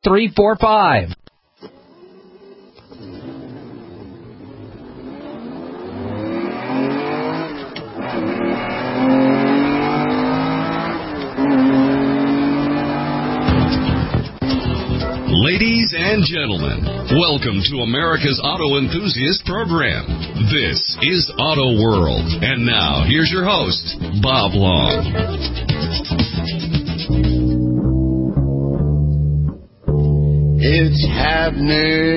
6345. Ladies and gentlemen, welcome to America's Auto Enthusiast Program. This is Auto World. And now, here's your host, Bob Long. It's happening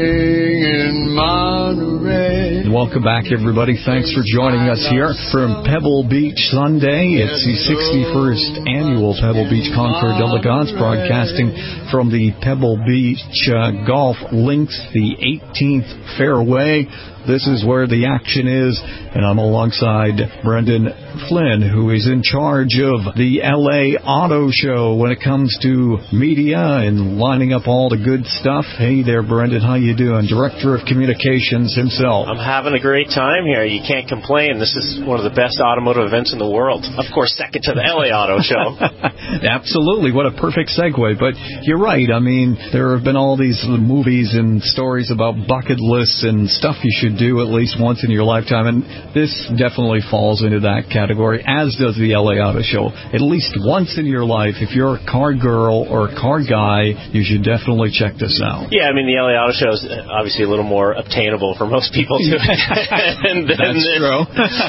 in Monterey. Welcome back, everybody. Thanks for joining us here from Pebble Beach Sunday. It's the 61st annual Pebble Beach Concours d'Elegance, broadcasting from the Pebble Beach Golf Links, the 18th fairway. This is where the action is, and I'm alongside Brendan Flynn, who is in charge of the LA Auto Show when it comes to media and lining up all the good stuff. Hey there, Brendan. How you doing? Director of Communications himself. I'm having a great time here. You can't complain. This is one of the best automotive events in the world. Of course, second to the LA Auto Show. Absolutely. What a perfect segue. But you're right. I mean, there have been all these movies and stories about bucket lists and stuff you should do at least once in your lifetime, and this definitely falls into that category, as does the LA Auto Show. At least once in your life, if you're a car girl or a car guy, you should definitely check this out. Yeah, I mean, the LA Auto Show is obviously a little more obtainable for most people to attend. That's true.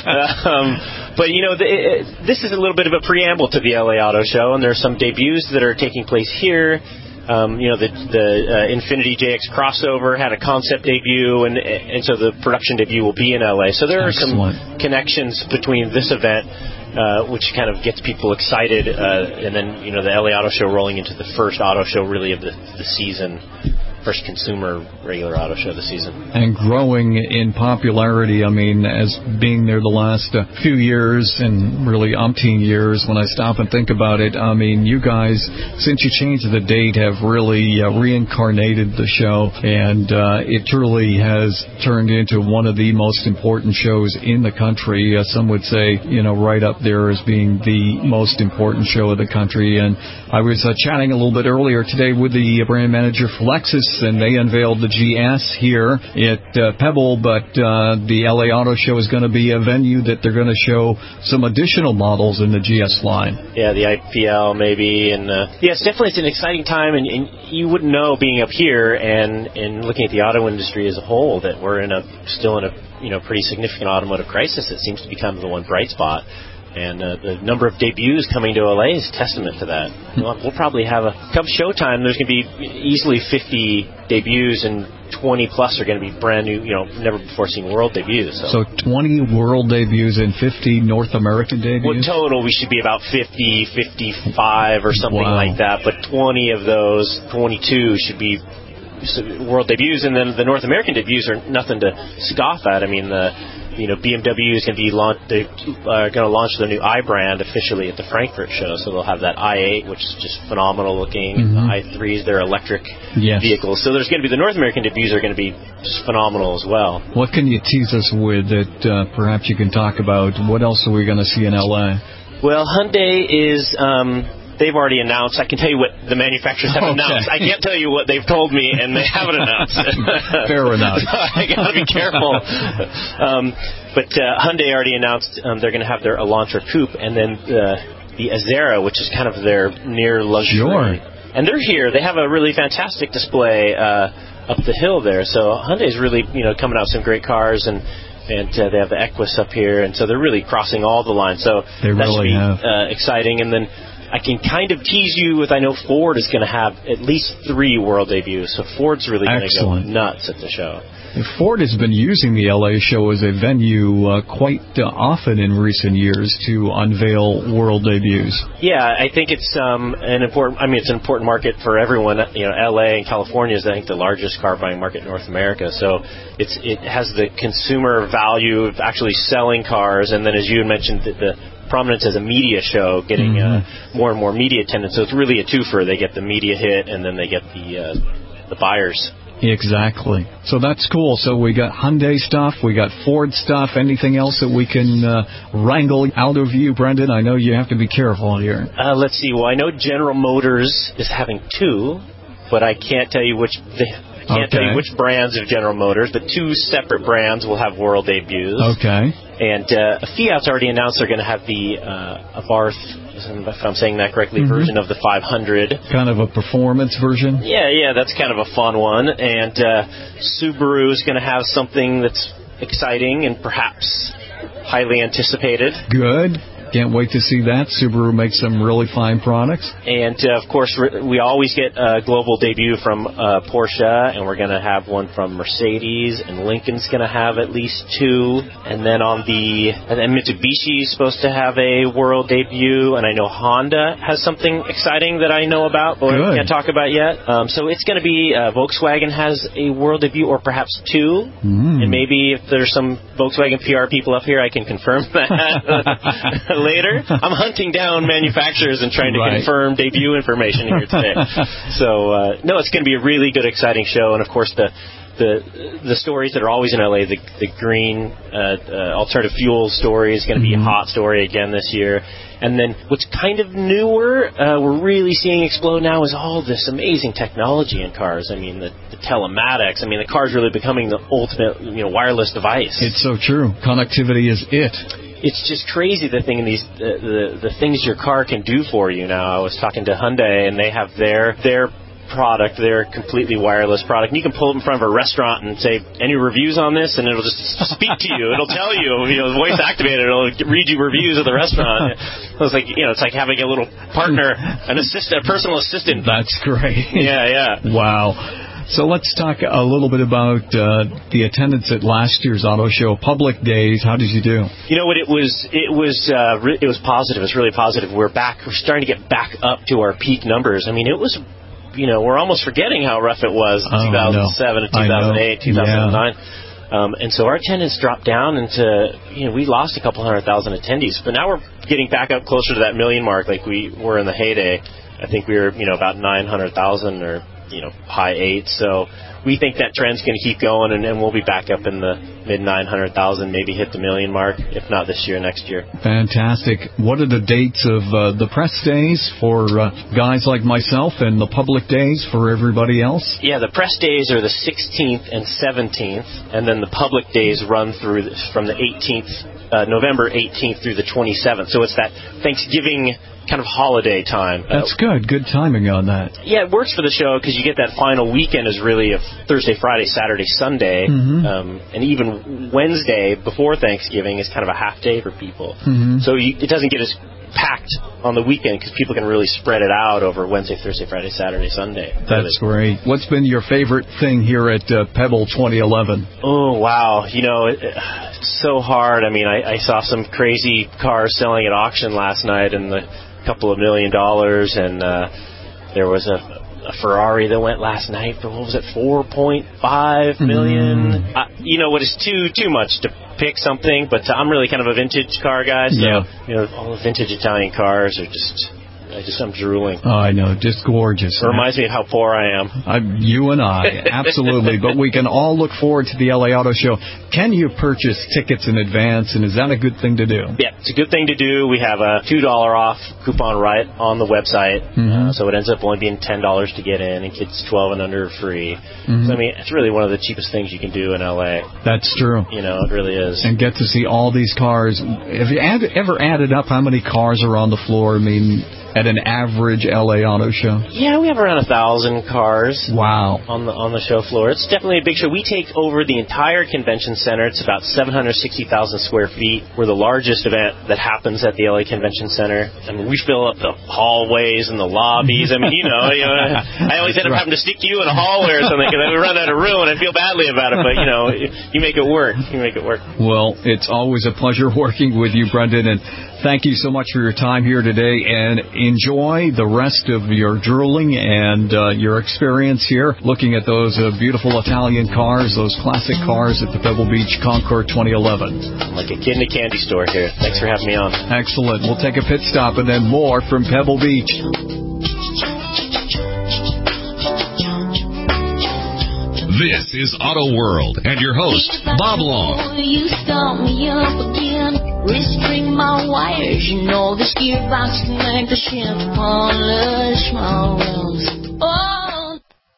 But, you know, this is a little bit of a preamble to the LA Auto Show, and there's some debuts that are taking place here. The Infiniti JX crossover had a concept debut, and so the production debut will be in LA. So there are some connections between this event, which kind of gets people excited, and then, you know, the LA Auto Show rolling into the first auto show really of the season. First consumer regular auto show of the season. And growing in popularity, I mean, as being there the last few years and really umpteen years, when I stop and think about it, I mean, you guys, since you changed the date, have really reincarnated the show, and it truly has turned into one of the most important shows in the country. Some would say, you know, right up there as being the most important show of the country. And I was chatting a little bit earlier today with the brand manager for Lexus, and they unveiled the GS here at Pebble, but the LA Auto Show is going to be a venue that they're going to show some additional models in the GS line. Yeah, the IPL maybe, and yes, definitely it's an exciting time, and you wouldn't know being up here and looking at the auto industry as a whole that we're still in a pretty significant automotive crisis. It seems to be kind of the one bright spot. And the number of debuts coming to LA is testament to that. We'll probably have come showtime, there's going to be easily 50 debuts, and 20 plus are going to be brand new, never before seen world debuts. So 20 world debuts and 50 North American debuts? Well, total, we should be about 50, 55 or something like that. But 20 of those, 22 should be world debuts, and then the North American debuts are nothing to scoff at. I mean, BMW is going to be going to launch the new i brand officially at the Frankfurt show, so they'll have that i8, which is just phenomenal looking. The i3s, they're electric vehicles. So there's going to be the North American debuts are going to be just phenomenal as well. What can you tease us with that perhaps you can talk about? What else are we going to see in LA? Well, Hyundai is... they've already announced. I can tell you what the manufacturers have announced. I can't tell you what they've told me, and they haven't announced. Fair enough. I got to be careful. But Hyundai already announced they're going to have their Elantra Coupe, and then the Azera, which is kind of their near luxury. Sure. And they're here. They have a really fantastic display up the hill there. So Hyundai's really coming out with some great cars, and they have the Equus up here, and so they're really crossing all the lines. So that should be have. Exciting. And then I can kind of tease you with, I know Ford is going to have at least 3 world debuts, so Ford's really going to go nuts at the show. Ford has been using the LA show as a venue quite often in recent years to unveil world debuts. Yeah, I think it's it's an important market for everyone. LA and California is, I think, the largest car buying market in North America. So it has the consumer value of actually selling cars, and then, as you had mentioned, the prominence as a media show, getting more and more media attendance. So it's really a twofer. They get the media hit, and then they get the buyers. Exactly. So that's cool. So we got Hyundai stuff, we got Ford stuff. Anything else that we can wrangle out of you, Brendan? I know you have to be careful here. Let's see. Well, I know General Motors is having 2. but I can't tell you which. Tell you which brands of General Motors, but 2 separate brands will have world debuts. Okay. And Fiat's already announced they're going to have the Abarth, if I'm saying that correctly, version of the 500. Kind of a performance version? Yeah, that's kind of a fun one. And Subaru is going to have something that's exciting and perhaps highly anticipated. Good. Can't wait to see that. Subaru makes some really fine products. And, of course, we always get a global debut from Porsche, and we're going to have one from Mercedes, and Lincoln's going to have at least 2. And then Mitsubishi is supposed to have a world debut, and I know Honda has something exciting that I know about, but we can't talk about yet. So it's going to be Volkswagen has a world debut, or perhaps 2. And maybe if there's some Volkswagen PR people up here, I can confirm that. Later. I'm hunting down manufacturers and trying to confirm debut information here today. So, no, it's going to be a really good, exciting show. And, of course, the stories that are always in LA, the green alternative fuel story is going to be a hot story again this year. And then what's kind of newer, we're really seeing explode now is all this amazing technology in cars. I mean, the telematics. I mean, the car's really becoming the ultimate, wireless device. It's so true. Connectivity is it. It's just crazy the things your car can do for you now. I was talking to Hyundai, and they have their product, their completely wireless product. And you can pull it in front of a restaurant and say, any reviews on this? And it'll just speak to you. It'll tell you, voice activated. It'll read you reviews of the restaurant. It's like, it's like having a little partner, a personal assistant. That's great. Yeah. Wow. So let's talk a little bit about the attendance at last year's auto show, Public Days. How did you do? You know what? It was positive. It was really positive. We're starting to get back up to our peak numbers. I mean, it was, we're almost forgetting how rough it was in 2007 to 2008, 2009. And so our attendance dropped down into, we lost a couple 100,000 attendees, but now we're getting back up closer to that million mark like we were in the heyday. I think we were, about 900,000 or high 8. So we think that trend's going to keep going, and we'll be back up in the mid 900,000, maybe hit the million mark, if not this year, next year. Fantastic. What are the dates of the press days for guys like myself and the public days for everybody else? Yeah, the press days are the 16th and 17th, and then the public days run through from the 18th, November 18th through the 27th. So it's that Thanksgiving kind of holiday time. That's good. Good timing on that. Yeah, it works for the show because you get that final weekend is really a Thursday, Friday, Saturday, Sunday. And even Wednesday before Thanksgiving is kind of a half day for people. So it doesn't get as packed on the weekend because people can really spread it out over Wednesday, Thursday, Friday, Saturday, Sunday. That's great. What's been your favorite thing here at Pebble 2011? Oh, wow. It's so hard. I mean, I saw some crazy cars selling at auction last night in the couple of $1 million, and there was a Ferrari that went last night for, what was it, $4.5 million? What is too much to pick something, but I'm really kind of a vintage car guy, so all the vintage Italian cars are I'm drooling. Oh, I know, just gorgeous. It reminds me of how poor I am. You and I, absolutely. But we can all look forward to the LA Auto Show. Can you purchase tickets in advance, and is that a good thing to do? Yeah, it's a good thing to do. We have a $2 off coupon right on the website, so it ends up only being $10 to get in, and kids 12 and under are free. So, I mean, it's really one of the cheapest things you can do in LA. That's true. It really is. And get to see all these cars. Have you ever added up how many cars are on the floor? I mean, at an average LA Auto Show? Yeah, we have around 1,000 cars. Wow. On the show floor. It's definitely a big show. We take over the entire convention center. It's about 760,000 square feet. We're the largest event that happens at the LA Convention Center. I mean, we fill up the hallways and the lobbies. I mean, I always end up having to stick you in a hallway or something because I would run out of room and I feel badly about it. But, you make it work. Well, it's always a pleasure working with you, Brendan, and thank you so much for your time here today, and enjoy the rest of your drooling and your experience here, looking at those beautiful Italian cars, those classic cars at the Pebble Beach Concours 2011. I'm like a kid in a candy store here. Thanks for having me on. Excellent. We'll take a pit stop and then more from Pebble Beach. This is Auto World and your host, Bob Long. You start me up again, restring my wires, this gearbox can make the ship polish my wheels. Oh.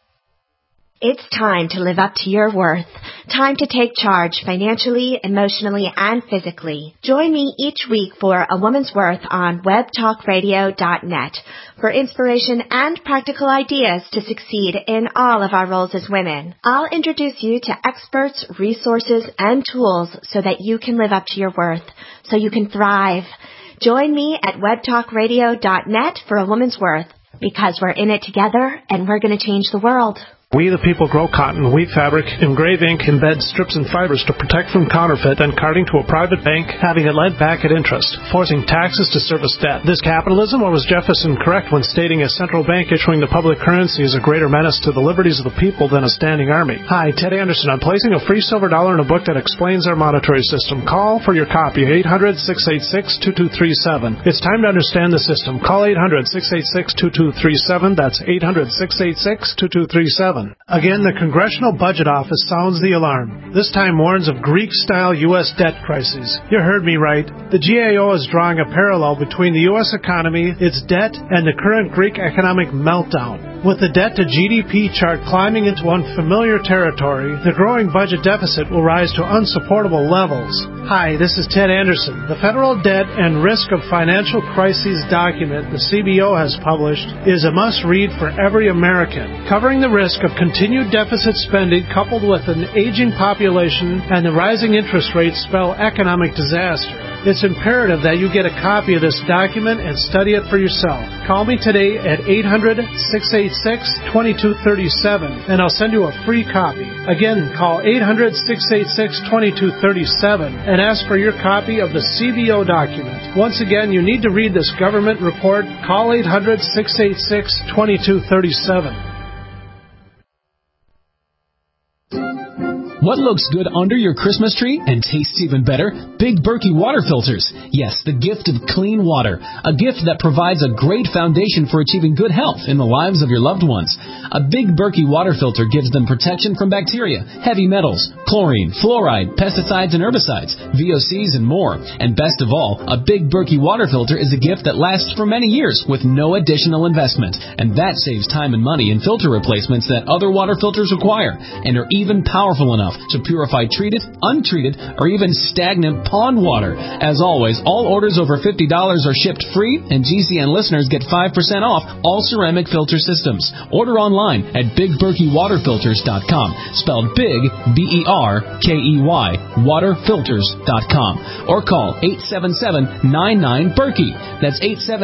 It's time to live up to your worth. Time to take charge financially, emotionally, and physically. Join me each week for A Woman's Worth on webtalkradio.net for inspiration and practical ideas to succeed in all of our roles as women. I'll introduce you to experts, resources, and tools so that you can live up to your worth, so you can thrive. Join me at webtalkradio.net for A Woman's Worth, because we're in it together and we're going to change the world. We the people grow cotton, weave fabric, engrave ink, embed strips and fibers to protect from counterfeit and carting to a private bank, having it lent back at interest, forcing taxes to service debt. This capitalism, or was Jefferson correct when stating a central bank issuing the public currency is a greater menace to the liberties of the people than a standing army? Hi, Ted Anderson. I'm placing a free silver dollar in a book that explains our monetary system. Call for your copy, 800-686-2237. It's time to understand the system. Call 800-686-2237. That's 800-686-2237. Again, the Congressional Budget Office sounds the alarm. This time warns of Greek-style U.S. debt crises. You heard me right. The GAO is drawing a parallel between the U.S. economy, its debt, and the current Greek economic meltdown. With the debt-to-GDP chart climbing into unfamiliar territory, the growing budget deficit will rise to unsupportable levels. Hi, this is Ted Anderson. The Federal Debt and Risk of Financial Crises document the CBO has published is a must-read for every American, covering the risk of continued deficit spending coupled with an aging population and the rising interest rates spell economic disaster. It's imperative that you get a copy of this document and study it for yourself. Call me today at 800-686-2237 and I'll send you a free copy. Again, call 800-686-2237 and ask for your copy of the CBO document. Once again, you need to read this government report. Call 800-686-2237. What looks good under your Christmas tree and tastes even better? Big Berkey water filters. Yes, the gift of clean water. A gift that provides a great foundation for achieving good health in the lives of your loved ones. A Big Berkey water filter gives them protection from bacteria, heavy metals, chlorine, fluoride, pesticides and herbicides, VOCs and more. And best of all, a Big Berkey water filter is a gift that lasts for many years with no additional investment. And that saves time and money in filter replacements that other water filters require and are even powerful enough to purify treated, untreated, or even stagnant pond water. As always, all orders over $50 are shipped free, and GCN listeners get 5% off all ceramic filter systems. Order online at BigBerkeyWaterFilters.com, spelled Big, B-E-R-K-E-Y, waterfilters.com, or call 877-99-BERKEY. That's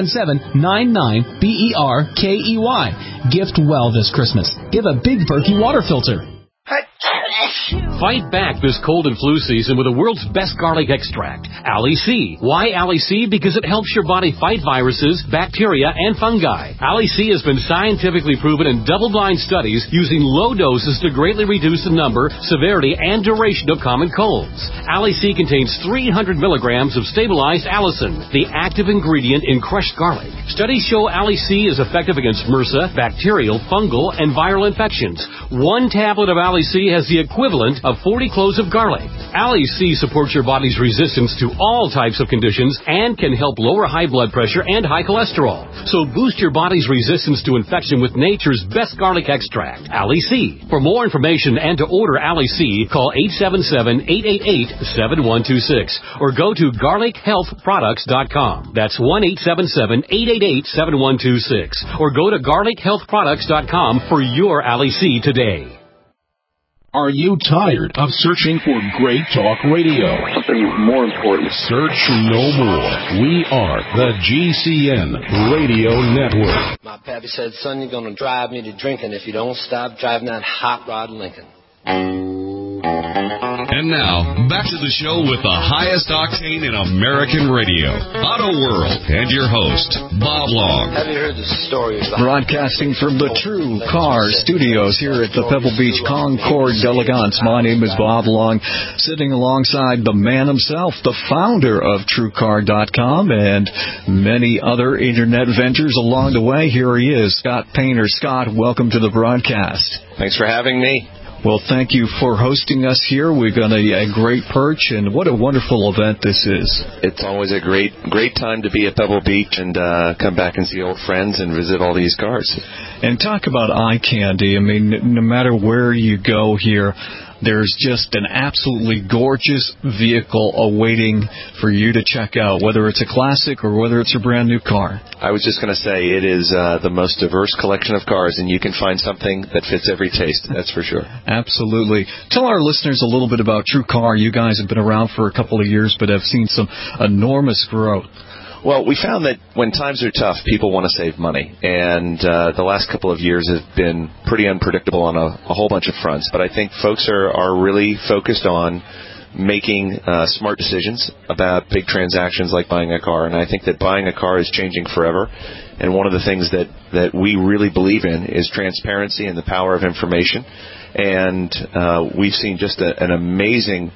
877-99-BERKEY. Gift well this Christmas. Give a Big Berkey water filter. Fight back this cold and flu season with the world's best garlic extract, Ali C. Why Ali C? Because it helps your body fight viruses, bacteria, and fungi. Ali C has been scientifically proven in double-blind studies using low doses to greatly reduce the number, severity, and duration of common colds. Ali C contains 300 milligrams of stabilized allicin, the active ingredient in crushed garlic. Studies show Ali C is effective against MRSA, bacterial, fungal, and viral infections. One tablet of Ali C has the equivalent of 40 cloves of garlic. Ali C supports your body's resistance to all types of conditions and can help lower high blood pressure and high cholesterol. So boost your body's resistance to infection with nature's best garlic extract, Ali C. For more information and to order Ali C, call 877-888-7126 or go to garlichealthproducts.com. That's 1-877-888-7126 or go to garlichealthproducts.com for your Ali C today. Are you tired of searching for great talk radio? Something more important. Search no more. We are the GCN Radio Network. My pappy said, son, you're going to drive me to drinking if you don't stop driving that hot rod Lincoln. And now, back to the show with the highest octane in American radio, Auto World, and your host, Bob Long. Have you heard the story of broadcasting from the True Car Studios here at the Pebble Beach Concord d'Elegance. My name is Bob Long, sitting alongside the man himself, the founder of TrueCar.com and many other internet ventures along the way. Here he is, Scott Painter. Scott, welcome to the broadcast. Thanks for having me. Well, thank you for hosting us here. We've got a great perch, and what a wonderful event this is. It's always a great time to be at Pebble Beach and come back and see old friends and visit all these cars. And talk about eye candy. I mean, no matter where you go here, there's just an absolutely gorgeous vehicle awaiting for you to check out, whether it's a classic or whether it's a brand new car. I was just going to say it is the most diverse collection of cars, and you can find something that fits every taste, that's for sure. Absolutely. Tell our listeners a little bit about TrueCar. You guys have been around for a couple of years, but have seen some enormous growth. Well, we found that when times are tough, people want to save money. And the last couple of years have been pretty unpredictable on a whole bunch of fronts. But I think folks are really focused on making smart decisions about big transactions like buying a car. And I think that buying a car is changing forever. And one of the things that we really believe in is transparency and the power of information. And we've seen just an amazing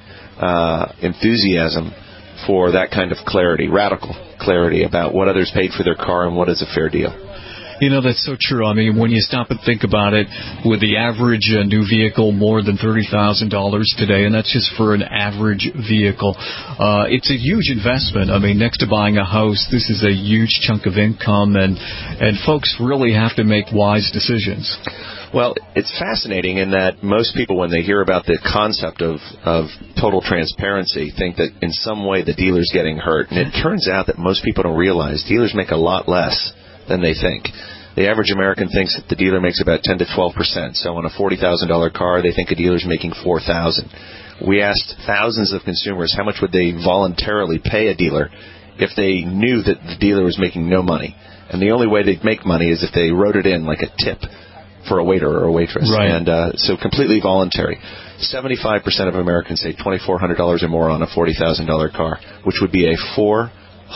enthusiasm for that kind of clarity, radical clarity about what others paid for their car and what is a fair deal. You know, that's so true. I mean, when you stop and think about it, with the average new vehicle more than $30,000 today, and that's just for an average vehicle, it's a huge investment. I mean, next to buying a house, this is a huge chunk of income, and folks really have to make wise decisions. Well, it's fascinating in that most people, when they hear about the concept of total transparency, think that in some way the dealer's getting hurt. And it turns out that most people don't realize dealers make a lot less than they think. The average American thinks that the dealer makes about 10 to 12%. So on a $40,000 car, they think a dealer's making $4,000. We asked thousands of consumers how much would they voluntarily pay a dealer if they knew that the dealer was making no money. And the only way they'd make money is if they wrote it in like a tip for a waiter or a waitress. Right. And so completely voluntary. 75% of Americans say $2,400 or more on a $40,000 car, which would be a 400%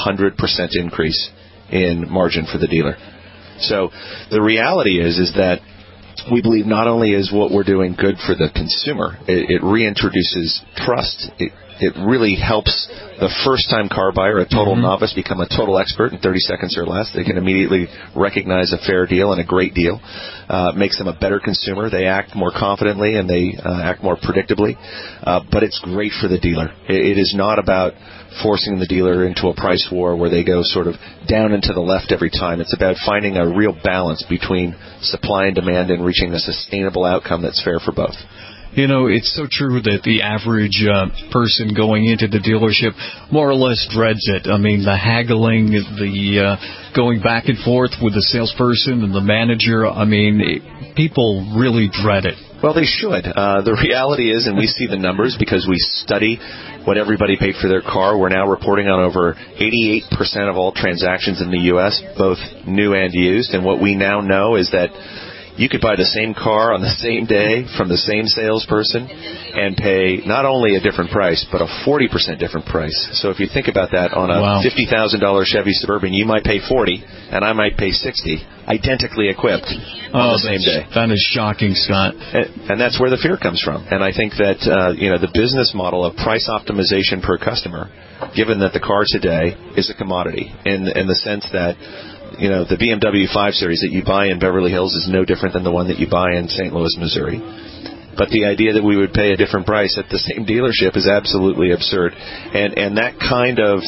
increase in margin for the dealer. So the reality is that we believe not only is what we're doing good for the consumer, it reintroduces trust. It really helps the first-time car buyer, a total novice, become a total expert in 30 seconds or less. They can immediately recognize a fair deal and a great deal. Makes them a better consumer. They act more confidently and they act more predictably. But it's great for the dealer. It is not about forcing the dealer into a price war where they go sort of down and to the left every time. It's about finding a real balance between supply and demand and reaching a sustainable outcome that's fair for both. You know, it's so true that the average person going into the dealership more or less dreads it. I mean, the haggling, the going back and forth with the salesperson and the manager, I mean, people really dread it. Well, they should. The reality is, and we see the numbers because we study what everybody paid for their car, we're now reporting on over 88% of all transactions in the U.S., both new and used. And what we now know is that you could buy the same car on the same day from the same salesperson and pay not only a different price, but a 40% different price. So if you think about that, on a $50,000 Chevy Suburban, you might pay $40,000 and I might pay $60,000, identically equipped on the same day. That is shocking, Scott. And that's where the fear comes from. And I think that the business model of price optimization per customer, given that the car today is a commodity in the sense that the BMW 5 Series that you buy in Beverly Hills is no different than the one that you buy in St. Louis, Missouri. But the idea that we would pay a different price at the same dealership is absolutely absurd. And that kind of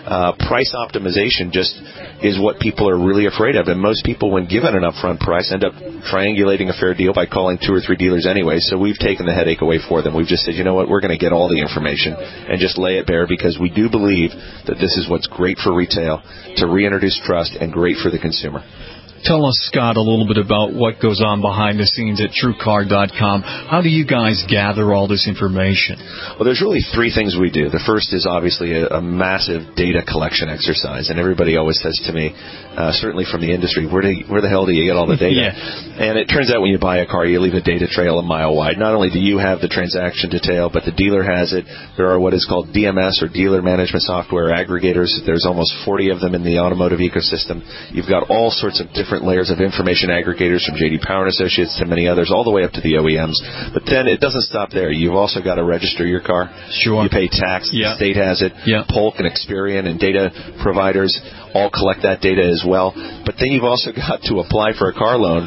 price optimization just is what people are really afraid of. And most people, when given an upfront price, end up triangulating a fair deal by calling 2 or 3 dealers anyway. So we've taken the headache away for them. We've just said, you know what, we're going to get all the information and just lay it bare, because we do believe that this is what's great for retail, to reintroduce trust, and great for the consumer. Tell us, Scott, a little bit about what goes on behind the scenes at TrueCar.com. How do you guys gather all this information? Well, there's really 3 things we do. The first is obviously a massive data collection exercise, and everybody always says to me, certainly from the industry, where the hell do you get all the data? And it turns out when you buy a car, you leave a data trail a mile wide. Not only do you have the transaction detail, but the dealer has it. There are what is called DMS, or dealer management software aggregators. There's almost 40 of them in the automotive ecosystem. You've got all sorts of different layers of information aggregators, from J.D. Power and Associates to many others, all the way up to the OEMs. But then it doesn't stop there. You've also got to register your car. Sure. You pay tax. The state has it. Polk and Experian and data providers all collect that data as well. But then you've also got to apply for a car loan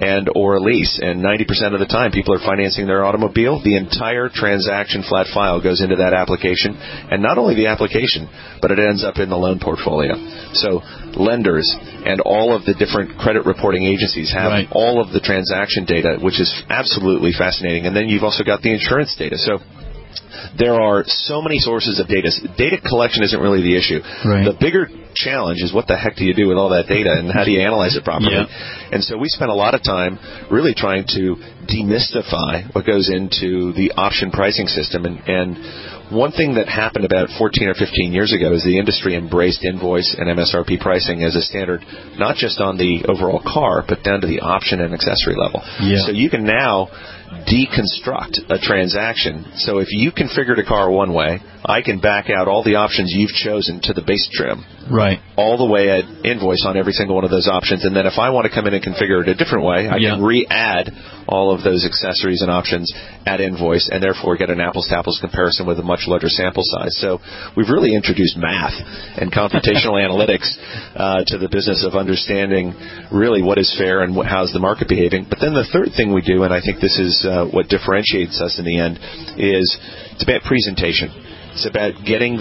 and or a lease. And 90% of the time, people are financing their automobile. The entire transaction flat file goes into that application, and not only the application, but it ends up in the loan portfolio. So lenders and all of the different credit reporting agencies have all of the transaction data, which is absolutely fascinating. And then you've also got the insurance data. So there are so many sources of data. Data collection isn't really the issue. Right. The bigger challenge is what the heck do you do with all that data, and how do you analyze it properly? Yeah. And so we spent a lot of time really trying to demystify what goes into the option pricing system. And one thing that happened about 14 or 15 years ago is the industry embraced invoice and MSRP pricing as a standard, not just on the overall car, but down to the option and accessory level. Yeah. So you can now deconstruct a transaction. So if you configured a car one way, I can back out all the options you've chosen to the base trim. Right. All the way at invoice on every single one of those options. And then if I want to come in and configure it a different way, I can re-add all of those accessories and options at invoice, and therefore get an apples-to-apples comparison with a much larger sample size. So we've really introduced math and computational analytics to the business of understanding really what is fair and how's the market behaving. But then the third thing we do, and I think this is what differentiates us in the end, is it's about presentation. It's about getting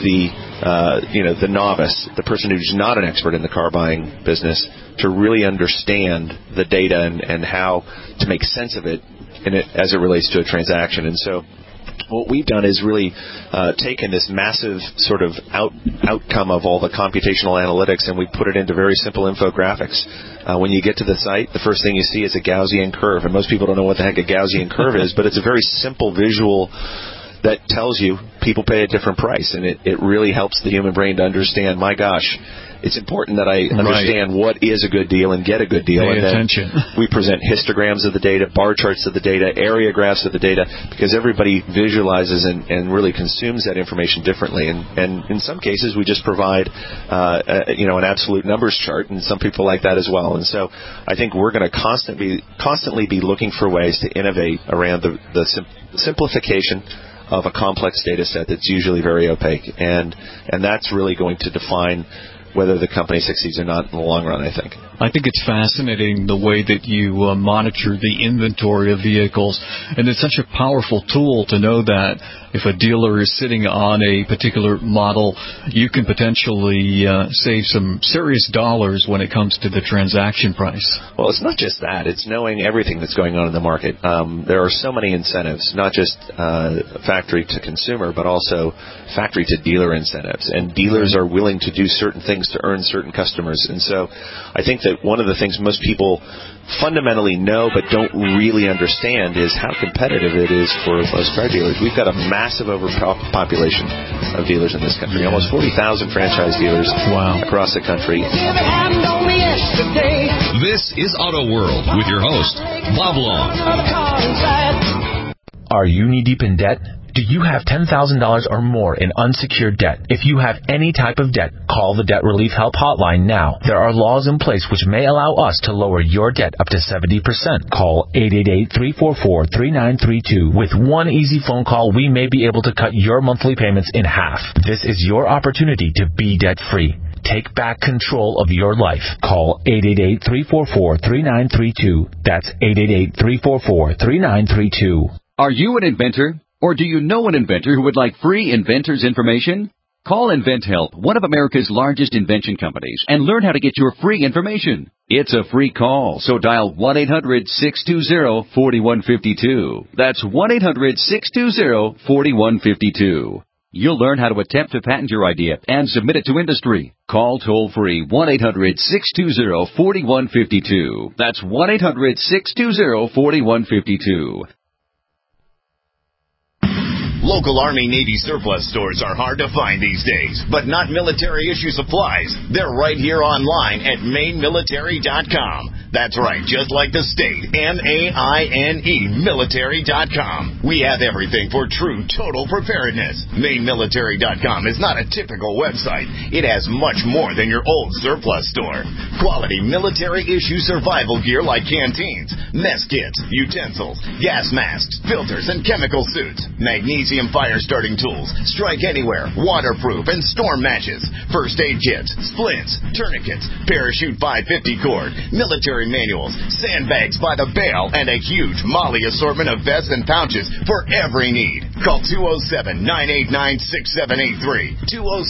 the novice, the person who's not an expert in the car buying business, to really understand the data and how to make sense of it as it relates to a transaction. And so what we've done is really taken this massive sort of outcome of all the computational analytics, and we put it into very simple infographics. When you get to the site, the first thing you see is a Gaussian curve, and most people don't know what the heck a Gaussian curve is, but it's a very simple visual that tells you people pay a different price, and it really helps the human brain to understand, my gosh, it's important that I understand what is a good deal and get a good deal. Pay attention. We present histograms of the data, bar charts of the data, area graphs of the data, because everybody visualizes and really consumes that information differently. And in some cases, we just provide an absolute numbers chart, and some people like that as well. And so I think we're going to constantly be looking for ways to innovate around the simplification of a complex data set that's usually very opaque. And that's really going to define whether the company succeeds or not in the long run, I think. I think it's fascinating the way that you monitor the inventory of vehicles, and it's such a powerful tool to know that if a dealer is sitting on a particular model, you can potentially save some serious dollars when it comes to the transaction price. Well, it's not just that. It's knowing everything that's going on in the market. There are so many incentives, not just factory to consumer, but also factory to dealer incentives. And dealers are willing to do certain things to earn certain customers. And so I think that one of the things most people fundamentally know but don't really understand is how competitive it is for most car dealers. We've got a massive overpopulation of dealers in this country, almost 40,000 franchise dealers across the country. This is Auto World with your host, Bob Long. Are you knee-deep in debt? Do you have $10,000 or more in unsecured debt? If you have any type of debt, call the Debt Relief Help Hotline now. There are laws in place which may allow us to lower your debt up to 70%. Call 888-344-3932. With one easy phone call, we may be able to cut your monthly payments in half. This is your opportunity to be debt-free. Take back control of your life. Call 888-344-3932. That's 888-344-3932. Are you an inventor? Or do you know an inventor who would like free inventor's information? Call InventHelp, one of America's largest invention companies, and learn how to get your free information. It's a free call, so dial 1-800-620-4152. That's 1-800-620-4152. You'll learn how to attempt to patent your idea and submit it to industry. Call toll-free 1-800-620-4152. That's 1-800-620-4152. Local Army Navy surplus stores are hard to find these days, but not military issue supplies. They're right here online at mainmilitary.com. That's right, just like the state, MAINE, military.com. We have everything for true total preparedness. Mainmilitary.com is not a typical website. It has much more than your old surplus store. Quality military issue survival gear like canteens, mess kits, utensils, gas masks, filters, and chemical suits. Magnesium Maximum fire starting tools, strike anywhere, waterproof, and storm matches, first aid kits, splints, tourniquets, parachute 550 cord, military manuals, sandbags by the bale, and a huge Molly assortment of vests and pouches for every need. Call 207-989-6783,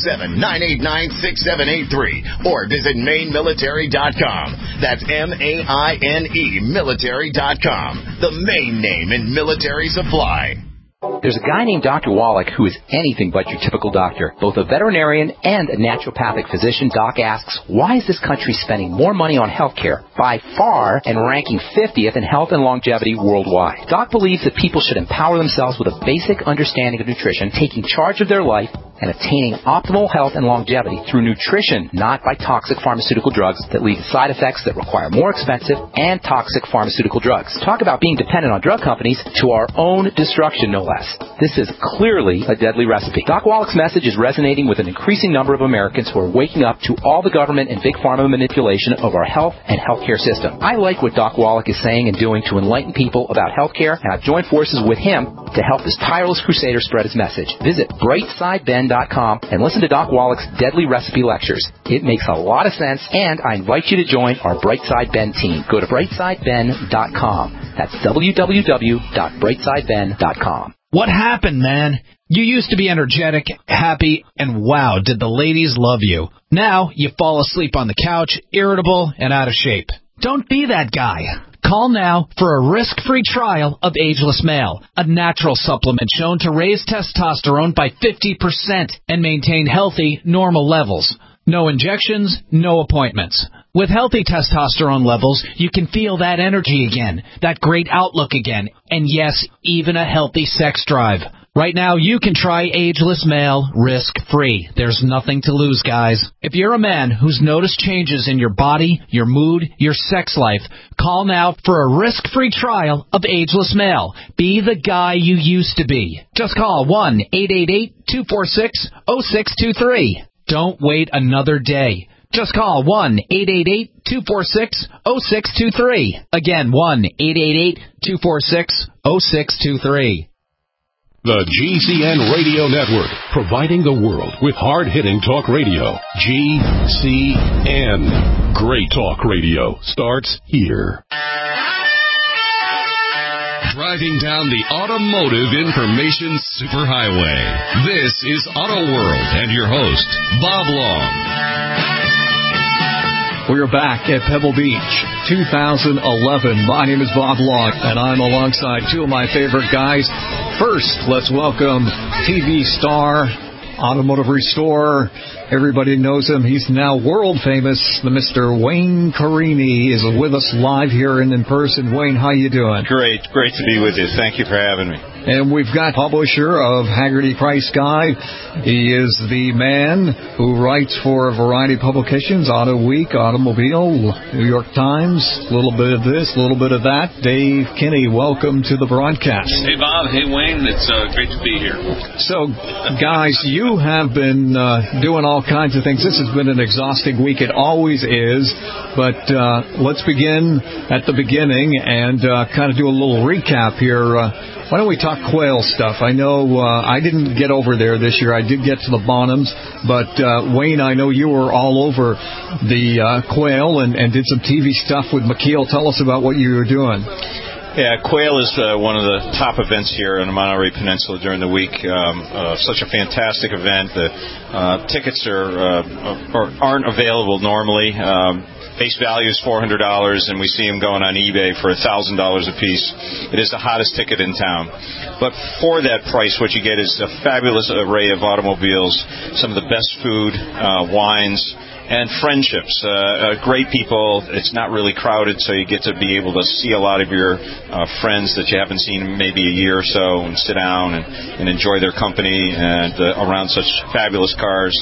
207-989-6783, or visit MaineMilitary.com. That's MAINE Military.com, the Maine name in military supply. There's a guy named Dr. Wallach who is anything but your typical doctor. Both a veterinarian and a naturopathic physician, Doc asks, why is this country spending more money on health care by far and ranking 50th in health and longevity worldwide? Doc believes that people should empower themselves with a basic understanding of nutrition, taking charge of their life, and attaining optimal health and longevity through nutrition, not by toxic pharmaceutical drugs that lead to side effects that require more expensive and toxic pharmaceutical drugs. Talk about being dependent on drug companies to our own destruction, no less. This is clearly a deadly recipe. Doc Wallach's message is resonating with an increasing number of Americans who are waking up to all the government and big pharma manipulation of our health and healthcare system. I like what Doc Wallach is saying and doing to enlighten people about healthcare, and I've joined forces with him to help this tireless crusader spread his message. Visit brightsideben.com and listen to Doc Wallach's deadly recipe lectures. It makes a lot of sense, and I invite you to join our Brightside Ben team. Go to brightsideben.com. That's www.brightsideben.com. What happened, man? You used to be energetic, happy, and wow, did the ladies love you. Now you fall asleep on the couch, irritable, and out of shape. Don't be that guy. Call now for a risk-free trial of Ageless Male, a natural supplement shown to raise testosterone by 50% and maintain healthy, normal levels. No injections, no appointments. With healthy testosterone levels, you can feel that energy again, that great outlook again, and yes, even a healthy sex drive. Right now, you can try Ageless Male risk-free. There's nothing to lose, guys. If you're a man who's noticed changes in your body, your mood, your sex life, call now for a risk-free trial of Ageless Male. Be the guy you used to be. Just call 1-888-246-0623. Don't wait another day. Just call 1-888-246-0623. Again, 1-888-246-0623. The GCN Radio Network, providing the world with hard-hitting talk radio. GCN. Great talk radio starts here. Driving down the automotive information superhighway. This is Auto World and your host, Bob Long. We're back at Pebble Beach, 2011. My name is Bob Long, and I'm alongside two of my favorite guys. First, let's welcome TV star, automotive restorer. Everybody knows him. He's now world famous. The Mr. Wayne Carini is with us live here and in person. Wayne, how you doing? Great to be with you. Thank you for having me. And we've got publisher of Haggerty Price Guide. He is the man who writes for a variety of publications, Auto Week, Automobile, New York Times, a little bit of this, a little bit of that. Dave Kinney, welcome to the broadcast. Hey, Bob. Hey, Wayne. It's great to be here. So, guys, you have been doing all kinds of things. This has been an exhausting week. It always is. But let's begin at the beginning and kind of do a little recap here. Why don't we talk quail stuff? I know I didn't get over there this year. I did get to the Bonhams, but Wayne, I know you were all over the quail and did some TV stuff with McKeel. Tell us about what you were doing. Yeah, quail is one of the top events here on the Monterey Peninsula during the week. Such a fantastic event. The tickets aren't available normally. Base value is $400, and we see them going on eBay for $1,000 a piece. It is the hottest ticket in town. But for that price, what you get is a fabulous array of automobiles, some of the best food, wines, and friendships. Great people. It's not really crowded, so you get to be able to see a lot of your friends that you haven't seen in maybe a year or so and sit down and enjoy their company and around such fabulous cars.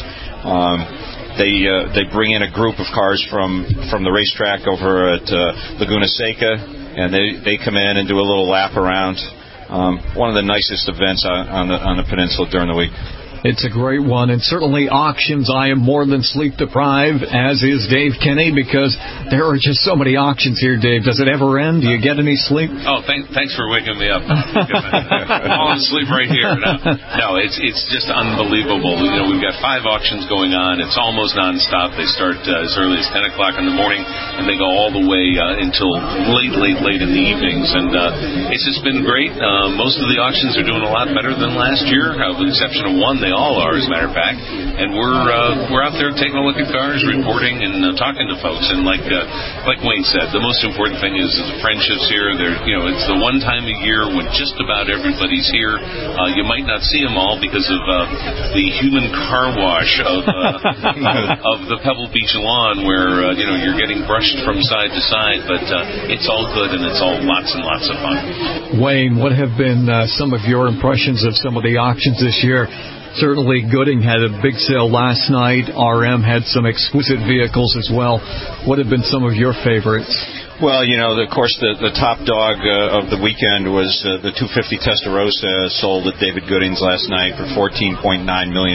They bring in a group of cars from the racetrack over at Laguna Seca, and they come in and do a little lap around. One of the nicest events on the peninsula during the week. It's a great one, and certainly auctions. I am more than sleep deprived, as is Dave Kinney, because there are just so many auctions here, Dave. Does it ever end? Do you get any sleep? Oh, thanks for waking me up. I'm falling asleep right here. No, it's just unbelievable. We've got 5 auctions going on. It's almost nonstop. They start as early as 10 o'clock in the morning, and they go all the way until late in the evenings. And it's just been great. Most of the auctions are doing a lot better than last year, with the exception of one. They all are, as a matter of fact. And we're out there taking a look at cars, reporting, and talking to folks. And like Wayne said, the most important thing is the friendships here. It's the one time a year when just about everybody's here. You might not see them all because of the human car wash of the Pebble Beach lawn, where you're getting brushed from side to side. But it's all good, and it's all lots and lots of fun. Wayne, what have been some of your impressions of some of the auctions this year? Certainly Gooding had a big sale last night. RM had some exquisite vehicles as well. What have been some of your favorites? Well, of course, the top dog of the weekend was the 250 Testarossa, sold at David Gooding's last night for $14.9 million.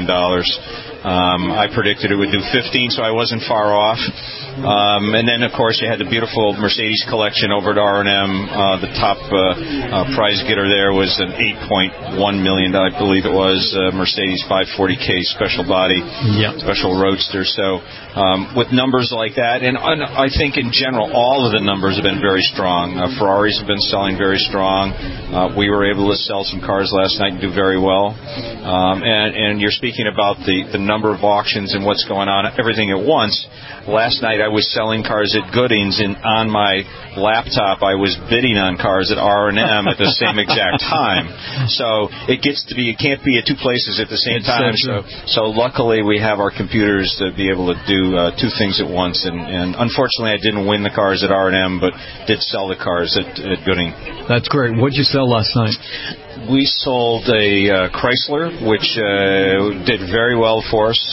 I predicted it would do 15, so I wasn't far off. And then, of course, you had the beautiful Mercedes collection over at R&M. The top prize getter there was an $8.1 million, I believe it was, Mercedes 540K special body, special roadster. So with numbers like that, and I think in general, all of the numbers have been very strong. Ferraris have been selling very strong. We were able to sell some cars last night and do very well. And you're speaking about the number of auctions and what's going on, everything at once. Last night I was selling cars at Gooding's, and on my laptop I was bidding on cars at R&M at the same exact time. So it can't be at 2 places at the same time. So luckily we have our computers to be able to do 2 things at once. And unfortunately I didn't win the cars at R&M, but did sell the cars at Gooding. That's great. What did you sell last night? We sold a Chrysler, which did very well for us.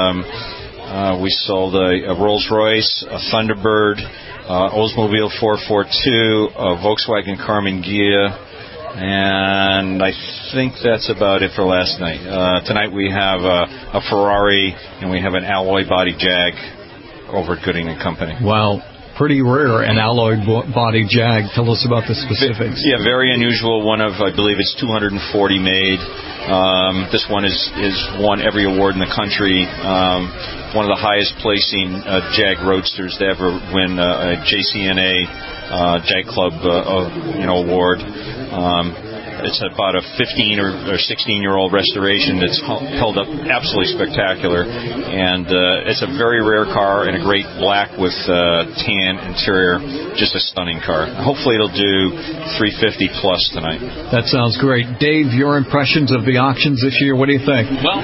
We sold a Rolls-Royce, a Thunderbird, Oldsmobile 442, a Volkswagen Karmann Ghia, and I think that's about it for last night. Tonight we have a Ferrari, and we have an alloy body Jag over at Gooding & Company. Wow. Pretty rare, an alloy body Jag. Tell us about the specifics. Yeah, very unusual. One of, I believe it's 240 made. This one is won every award in the country. One of the highest placing Jag Roadsters to ever win a JCNA Jag Club award. It's about a 15 or 16-year-old restoration that's held up absolutely spectacular. And it's a very rare car in a great black with tan interior. Just a stunning car. Hopefully it'll do 350 plus tonight. That sounds great. Dave, your impressions of the auctions this year, what do you think? Well,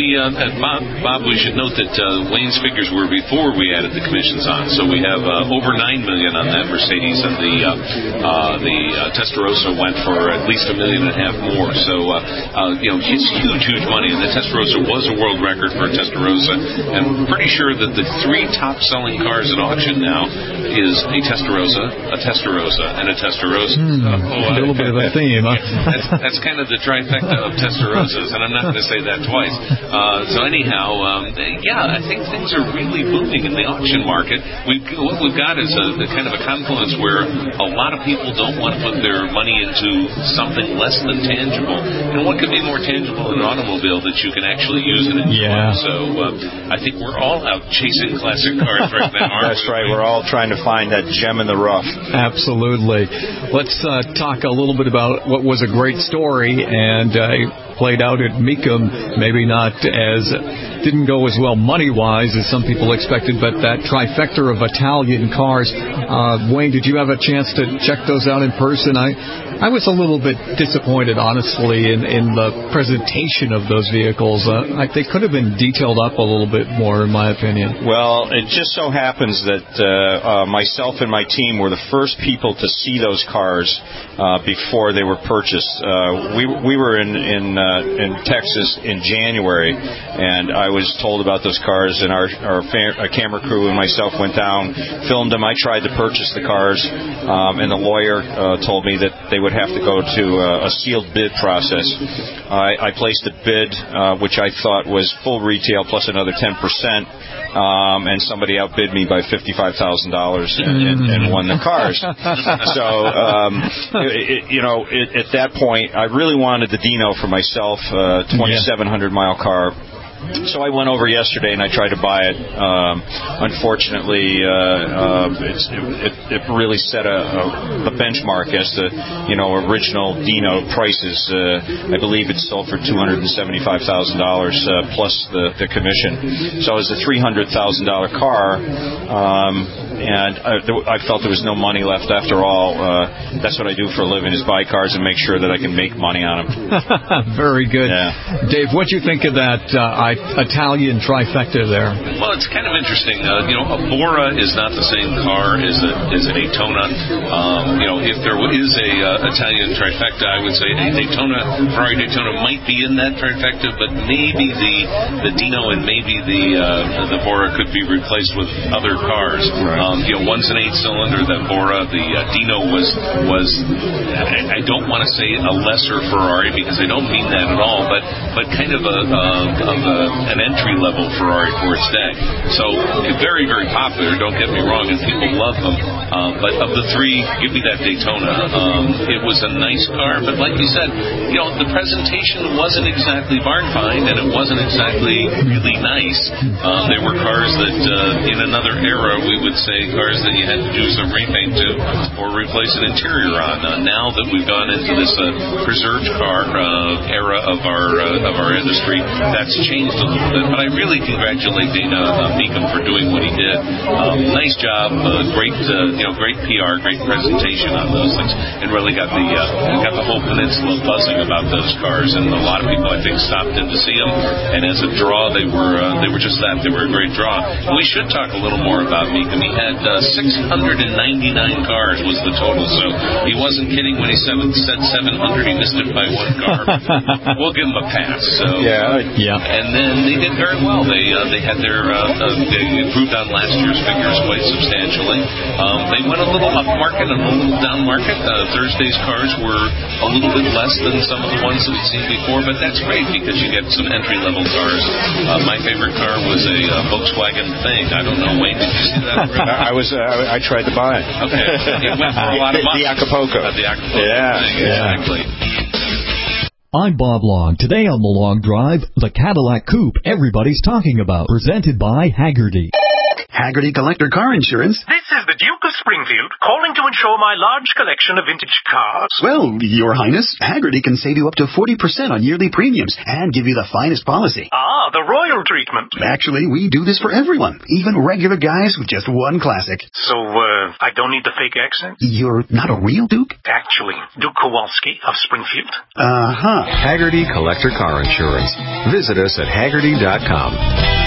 Bob, we should note that Wayne's figures were before we added the commissions on. So we have over $9 million on that Mercedes, and the Testarossa went for at least $1.5 million more. So, it's huge money. And the Testarossa was a world record for a Testarossa. And I'm pretty sure that the 3 top-selling cars at auction now is a Testarossa, and a Testarossa. A little bit of a theme, huh? That's kind of the trifecta of Testarossas, and I'm not going to say that twice. So anyhow, I think things are really booming in the auction market. What we've got is a kind of a confluence where a lot of people don't want to put their money into something less than tangible. And what could be more tangible than an automobile that you can actually use and enjoy? Yeah. So I think we're all out chasing classic cars right now, aren't That's right. We're all trying to find that gem in the rough. Absolutely. Let's talk a little bit about what was a great story and played out at Mecum. Maybe didn't go as well money-wise as some people expected, but that trifecta of Italian cars. Wayne, did you have a chance to check those out in person? I was a little bit disappointed, honestly, in the presentation of those vehicles. They could have been detailed up a little bit more, in my opinion. Well, it just so happens that myself and my team were the first people to see those cars before they were purchased. We were in Texas in January, and I was told about those cars, and our camera crew and myself went down, filmed them. I tried to purchase the cars, and the lawyer told me that they would have to go to a sealed bid process. I placed a bid, which I thought was full retail plus another 10%, and somebody outbid me by $55,000 and won the cars. So, at that point, I really wanted the Dino for myself, 2,700-mile car. So I went over yesterday and I tried to buy it. Unfortunately, it really set a benchmark as the original Dino prices. I believe it sold for $275,000 plus the commission. So it was a $300,000 car, and I felt there was no money left after all. That's what I do for a living, is buy cars and make sure that I can make money on them. Very good. Yeah. Dave, what do you think of that Italian trifecta there? Well, it's kind of interesting. A Bora is not the same car as a Daytona. If there is a Italian trifecta, I would say a Ferrari Daytona might be in that trifecta, but maybe the Dino and maybe the Bora could be replaced with other cars. Right. One's an 8-cylinder. The Bora, the Dino was I don't want to say a lesser Ferrari, because I don't mean that at all, but kind of an entry-level Ferrari for its day. So very, very popular, don't get me wrong, and people love them. But of the three, give me that Daytona. It was a nice car, but like you said, the presentation wasn't exactly barn find, and it wasn't exactly really nice. They were cars that, in another era, we would say cars that you had to do some repaint to or replace an interior on. Now that we've gone into this preserved car era of our industry, that's changed a little bit. But I really congratulate Dana Meekum for doing what he did. Nice job, great PR, great presentation on those things, and really got the whole peninsula buzzing about those cars. And a lot of people, I think, stopped in to see them. And as a draw, they were just that. They were a great draw. And we should talk a little more about Meekum. He had 699 cars was the total, so he wasn't kidding when he said 700. He missed it by one car. We'll give him a pass. So yeah. And then they did very well. They had they improved on last year's figures quite substantially. They went a little up market and a little down market. Thursday's cars were a little bit less than some of the ones that we've seen before, but that's great because you get some entry-level cars. My favorite car was a Volkswagen Thing. I don't know, Wayne, did you see that? I tried to buy it. Okay. It went for a lot of money. The Acapulco. The Acapulco. Yeah. Exactly. I'm Bob Long. Today on The Long Drive, the Cadillac Coupe everybody's talking about, presented by Hagerty. Hagerty Collector Car Insurance. This is the Duke of Springfield calling to insure my large collection of vintage cars. Well, Your Highness, Hagerty can save you up to 40% on yearly premiums and give you the finest policy. Ah, the royal treatment. Actually, we do this for everyone, even regular guys with just one classic. So, I don't need the fake accent? You're not a real Duke? Actually, Duke Kowalski of Springfield. Uh-huh. Hagerty Collector Car Insurance. Visit us at Hagerty.com.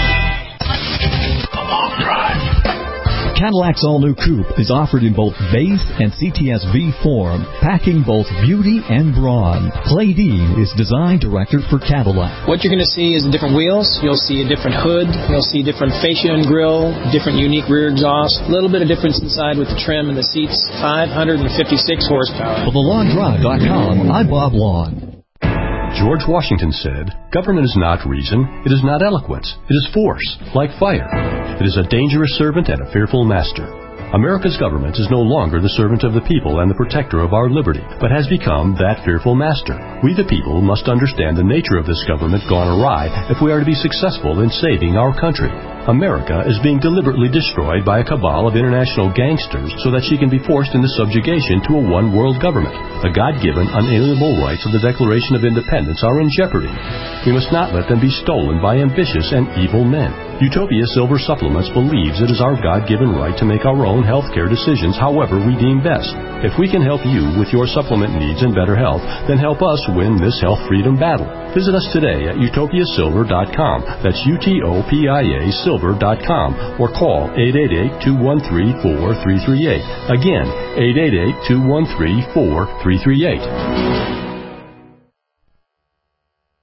Cadillac's all-new coupe is offered in both base and CTS-V form, packing both beauty and brawn. Clay Dean is design director for Cadillac. What you're going to see is different wheels. You'll see a different hood. You'll see different fascia and grille, different unique rear exhaust, a little bit of difference inside with the trim and the seats. 556 horsepower. For TheLongDrive.com, I'm Bob Long. George Washington said, "Government is not reason, it is not eloquence, it is force, like fire. It is a dangerous servant and a fearful master." America's government is no longer the servant of the people and the protector of our liberty, but has become that fearful master. We the people must understand the nature of this government gone awry if we are to be successful in saving our country. America is being deliberately destroyed by a cabal of international gangsters so that she can be forced into subjugation to a one-world government. The God-given, unalienable rights of the Declaration of Independence are in jeopardy. We must not let them be stolen by ambitious and evil men. Utopia Silver Supplements believes it is our God-given right to make our own healthcare decisions however we deem best. If we can help you with your supplement needs and better health, then help us win this health freedom battle. Visit us today at utopiasilver.com. That's UTOPIA Silver.com, or call 888-213-4338. Again, 888-213-4338.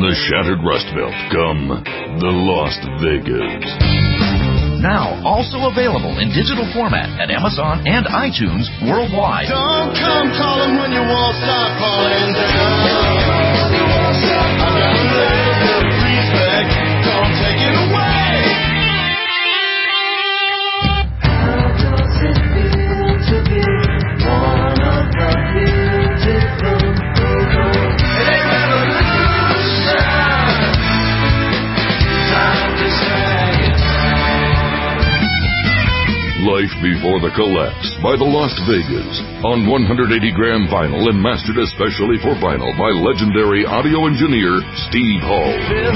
the shattered Rust Belt come the Las Vegas. Now also available in digital format at Amazon and iTunes worldwide. Don't come calling when you won't stop calling down. I got a little bit of respect, don't take it away. How does it feel to be one of the beautiful people? It ain't revolution. Time to say it. Life Before the Collapse by the Las Vegas on 180-gram vinyl and mastered especially for vinyl by legendary audio engineer Steve Hall.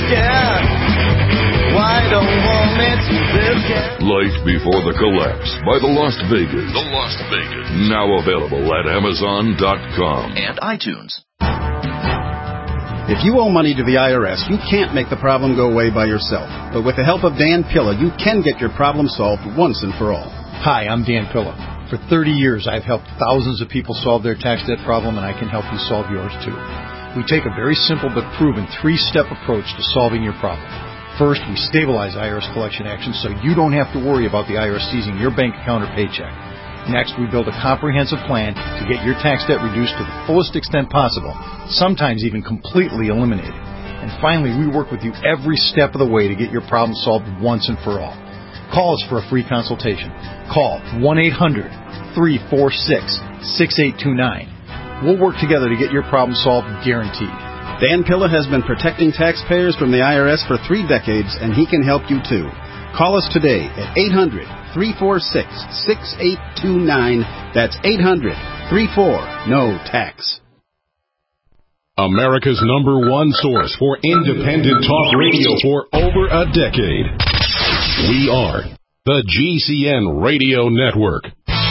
Life Before the Collapse by the Las Vegas. The Las Vegas. Now available at Amazon.com and iTunes. If you owe money to the IRS, you can't make the problem go away by yourself. But with the help of Dan Pilla, you can get your problem solved once and for all. Hi, I'm Dan Pilla. For 30 years, I've helped thousands of people solve their tax debt problem, and I can help you solve yours too. We take a very simple but proven 3-step approach to solving your problem. First, we stabilize IRS collection actions so you don't have to worry about the IRS seizing your bank account or paycheck. Next, we build a comprehensive plan to get your tax debt reduced to the fullest extent possible, sometimes even completely eliminated. And finally, we work with you every step of the way to get your problem solved once and for all. Call us for a free consultation. Call 1-800-346-6829. We'll work together to get your problem solved, guaranteed. Dan Pilla has been protecting taxpayers from the IRS for 3 decades, and he can help you too. Call us today at 800-346-6829. That's 800-34-NO-TAX. America's #1 source for independent talk radio for over a decade. We are the GCN Radio Network.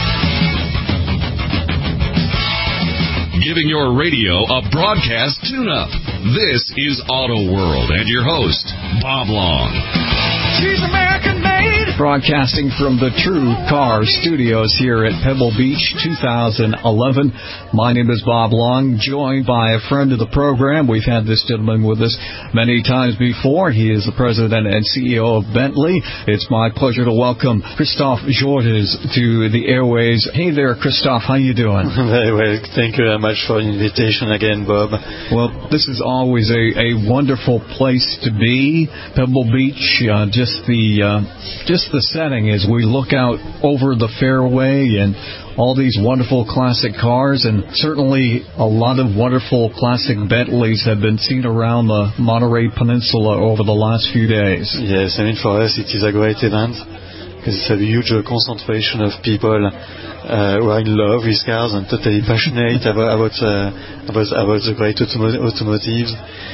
Giving your radio a broadcast tune-up. This is Auto World and your host, Bob Long. She's American made. Broadcasting from the True Car Studios here at Pebble Beach 2011. My name is Bob Long, joined by a friend of the program. We've had this gentleman with us many times before. He is the president and CEO of Bentley. It's my pleasure to welcome Christophe Georges to the airways. Hey there, Christophe. How you doing? Very well. Thank you very much for the invitation again, Bob. Well, this is always a wonderful place to be. Pebble Beach, just the setting as we look out over the fairway and all these wonderful classic cars, and certainly a lot of wonderful classic Bentleys have been seen around the Monterey Peninsula over the last few days. Yes, I mean, for us it is a great event because it's a huge concentration of people who are in love with cars and totally passionate about the great automotives.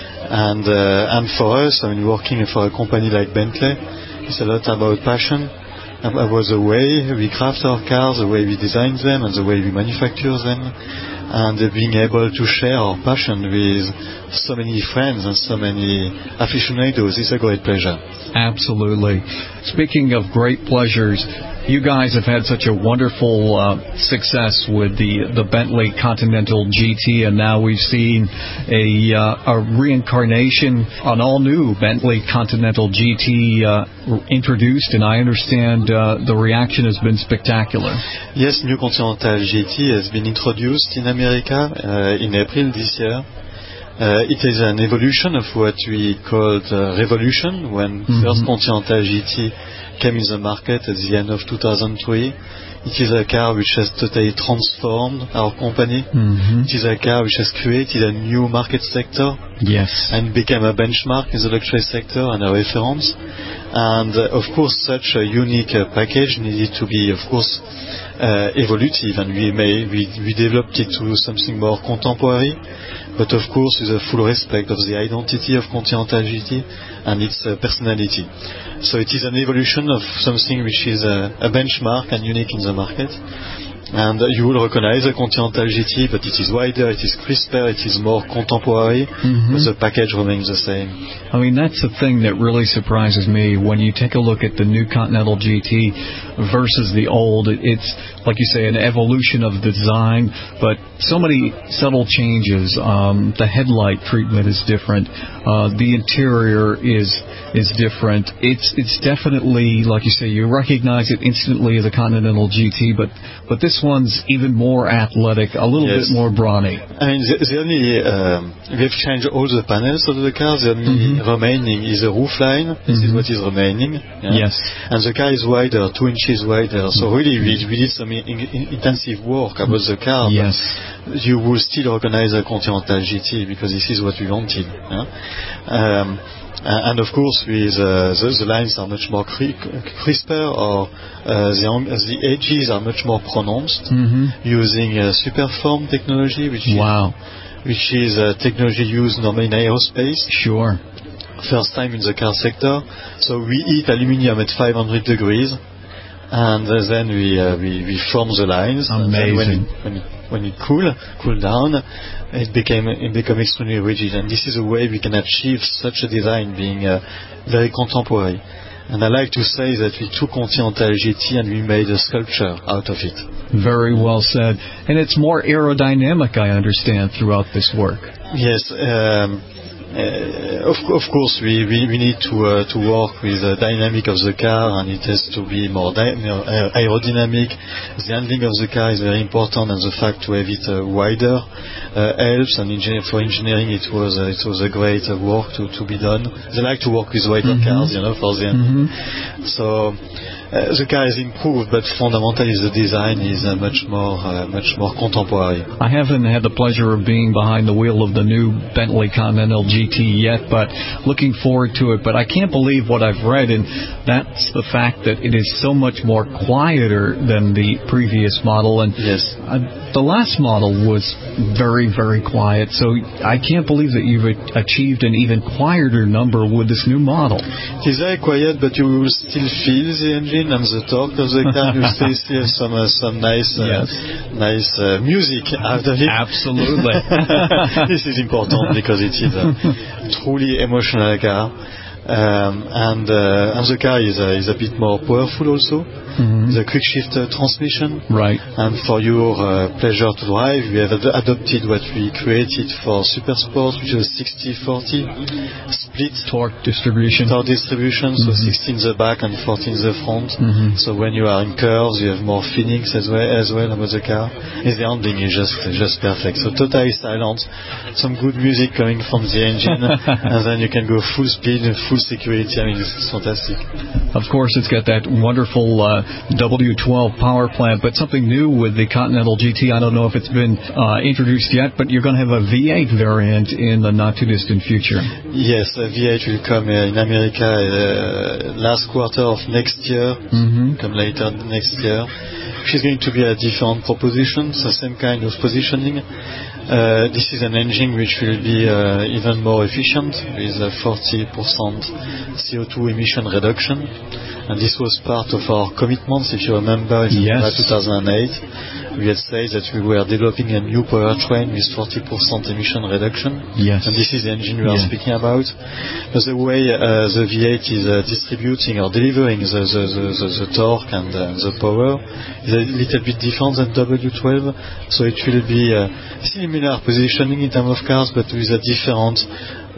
And for us, I mean, working for a company like Bentley, it's a lot about passion, about the way we craft our cars, the way we design them, and the way we manufacture them, and being able to share our passion with so many friends and so many aficionados is a great pleasure. Absolutely. Speaking of great pleasures, you guys have had such a wonderful success with the Bentley Continental GT, and now we've seen a reincarnation, an all-new Bentley Continental GT introduced, and I understand the reaction has been spectacular. Yes, new Continental GT has been introduced in America in April this year. It is an evolution of what we called Revolution, when first Continental GT came in the market at the end of 2003. It is a car which has totally transformed our company. It is a car which has created a new market sector. Yes. And became a benchmark in the luxury sector and a reference. And of course, such a unique package needed to be, of course, evolutive, and we developed it to something more contemporary, but of course with a full respect of the identity of Continental GT and its personality. So it is an evolution of something which is a benchmark and unique in the market. And you will recognize the Continental GT, but it is wider, it is crisper, it is more contemporary, but the package remains the same. I mean, that's the thing that really surprises me when you take a look at the new Continental GT versus the old. It's, like you say, an evolution of the design, but so many subtle changes. The headlight treatment is different. The interior is different. It's definitely, like you say, you recognize it instantly as a Continental GT, but this one's even more athletic, a little bit more brawny. I mean, the only we've changed all the panels of the car. The only remaining is the roof line. This is what is remaining. Yeah? Yes. And the car is wider, 2 inches wider. So really, we did some intensive work about the car. Yes. You will still recognize the Continental GT because this is what we wanted. Yeah? And of course, with the lines are much more crisper, or the edges are much more pronounced, using Superform technology, which is technology used normally in aerospace. Sure. First time in the car sector. So we heat aluminium at 500 degrees, and then we form the lines. Amazing. And when it cool down, it become extremely rigid, and this is a way we can achieve such a design being very contemporary. And I like to say that we took Continental GT and we made a sculpture out of it. Very well said. And it's more aerodynamic, I understand, throughout this work. Yes. Of course, we need to work with the dynamic of the car, and it has to be more aerodynamic. The handling of the car is very important, and the fact to have it wider helps. And for engineering, it was a great work to be done. They like to work with wider cars, for the handling. So the car is improved, but fundamentally the design is much more contemporary. I haven't had the pleasure of being behind the wheel of the new Bentley Continental GT yet, but looking forward to it. But I can't believe what I've read, and that's the fact that it is so much more quieter than the previous model. And the last model was very, very quiet, so I can't believe that you've achieved an even quieter number with this new model. It is very quiet, but you will still feel the engine and the torque of the car. You still have some nice music out of it. Absolutely. This is important because it is a truly emotional car. And the car is a bit more powerful also. The quick shift transmission. Right. And for your pleasure to drive, we have adopted what we created for Super Sport, which is a 60-40 split torque distribution. So 60 in the back and 40 in the front. So when you are in curves, you have more feelings as well about the car. And the handling is just perfect. So totally silent, some good music coming from the engine, and then you can go full speed and full security. I mean, it's fantastic. Of course, it's got that wonderful W12 power plant, but something new with the Continental GT. I don't know if it's been introduced yet, but you're going to have a V8 variant in the not-too-distant future. Yes, a V8 will come in America last quarter of next year, come later next year. Which is going to be a different proposition, the same kind of positioning. This is an engine which will be even more efficient, with 40% CO2 emission reduction. And this was part of our commitments, if you remember, in 2008. We had said that we were developing a new powertrain with 40% emission reduction. Yes. And this is the engine we are speaking about. But the way the V8 is distributing or delivering the torque and the power is a little bit different than W12. So it will be similar positioning in terms of cars, but with a different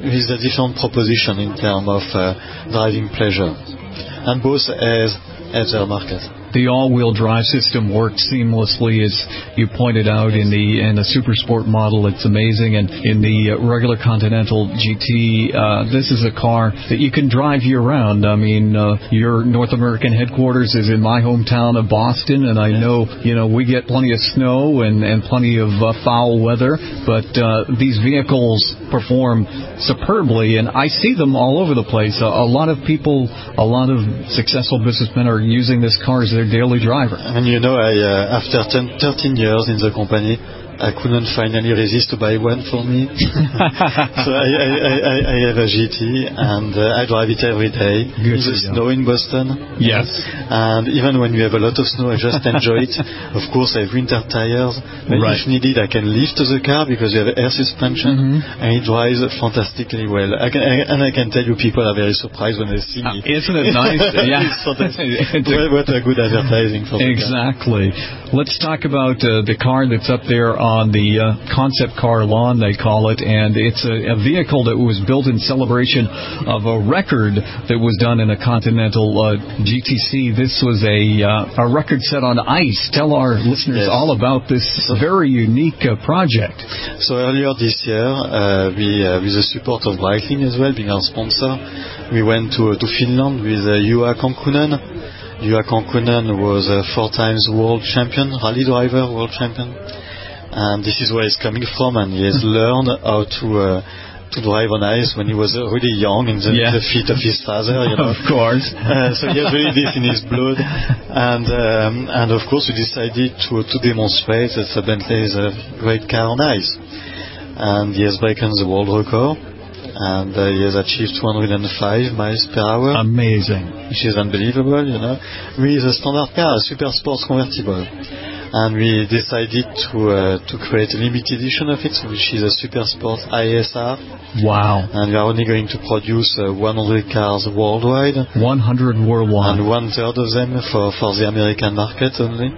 proposition in terms of driving pleasure. And both as their market. The all-wheel drive system works seamlessly, as you pointed out in the Super Sport model. It's amazing, and in the regular Continental GT, this is a car that you can drive year-round. I mean, your North American headquarters is in my hometown of Boston, and I know we get plenty of snow and plenty of foul weather, but these vehicles perform superbly, and I see them all over the place. A lot of people, a lot of successful businessmen are using this car as their daily driver. And I after 13 years in the company, I couldn't finally resist to buy one for me. So I have a GT, and I drive it every day. Good in the snow in Boston. Yes. And even when you have a lot of snow, I just enjoy it. Of course, I have winter tires. But if needed, I can lift the car because you have air suspension, and it drives fantastically well. I can tell you, people are very surprised when they see me. Isn't it nice? Yeah. What a good advertising for the car. Exactly. Let's talk about the car that's up there on the concept car lawn, they call it, and it's a vehicle that was built in celebration of a record that was done in a Continental GTC. This was a record set on ice. Tell our listeners all about this very unique project. So earlier this year, with the support of Breitling as well, being our sponsor, we went to Finland with Juha Kankkunen. Juha Kankkunen was a 4 times world champion, rally driver, world champion. And this is where he's coming from, and he has learned how to drive on ice when he was really young in the feet of his father. You know? Of course. So he has really this in his blood. And of course we decided to demonstrate that the Bentley is a great car on ice. And he has broken the world record. And he has achieved 205 miles per hour. Amazing. Which is unbelievable, you know. With a standard car, a super sports convertible. And we decided to create a limited edition of it, which is a Super Sport ISR. Wow. And we are only going to produce 100 cars worldwide. 100 worldwide. And 1/3 of them for the American market only.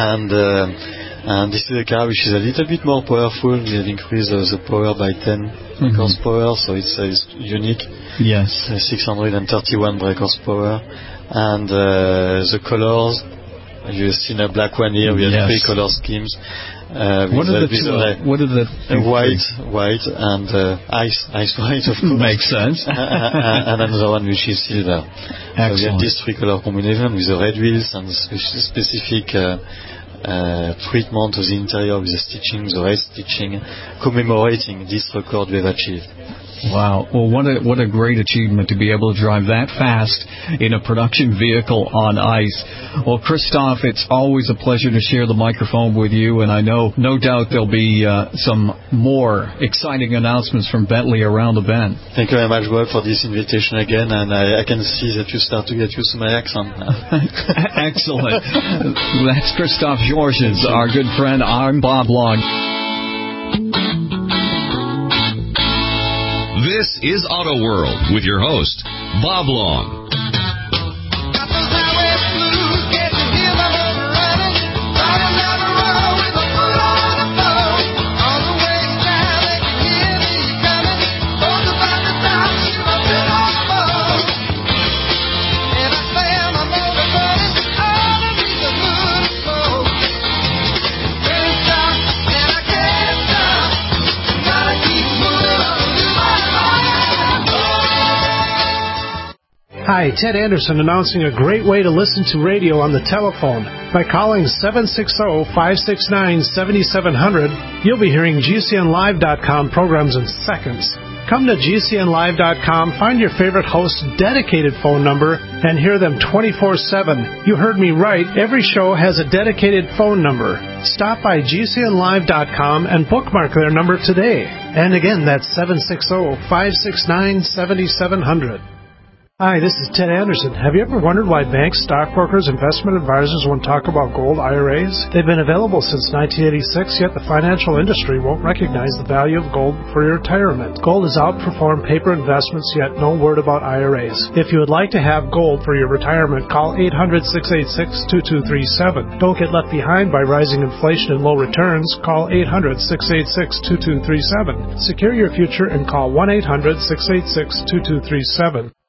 And this is a car which is a little bit more powerful. We have increased the power by 10 brake horsepower, so it's unique. Yes. 631 brake horsepower. And the colors, you've seen a black one here. We have 3 color schemes. What are the white and ice white, of course. Makes sense. And another one which is silver. Excellent. So we have this 3 color combination with the red wheels and specific treatment of the interior with the stitching, the red stitching, commemorating this record we've achieved. Wow. Well, what a great achievement to be able to drive that fast in a production vehicle on ice. Well, Christoph, it's always a pleasure to share the microphone with you, and I know, no doubt, there'll be some more exciting announcements from Bentley around the bend. Thank you very much, Bob, for this invitation again, and I can see that you start to get used to my accent now. Excellent. That's Christoph Georges, our good friend. I'm Bob Long. This is Auto World with your host, Bob Long. Hi, Ted Anderson announcing a great way to listen to radio on the telephone. By calling 760-569-7700, you'll be hearing GCNlive.com programs in seconds. Come to GCNlive.com, find your favorite host's dedicated phone number, and hear them 24/7. You heard me right, every show has a dedicated phone number. Stop by GCNlive.com and bookmark their number today. And again, that's 760-569-7700. Hi, this is Ted Anderson. Have you ever wondered why banks, stockbrokers, investment advisors won't talk about gold IRAs? They've been available since 1986, yet the financial industry won't recognize the value of gold for your retirement. Gold has outperformed paper investments, yet no word about IRAs. If you would like to have gold for your retirement, call 800-686-2237. Don't get left behind by rising inflation and low returns. Call 800-686-2237. Secure your future and call 1-800-686-2237.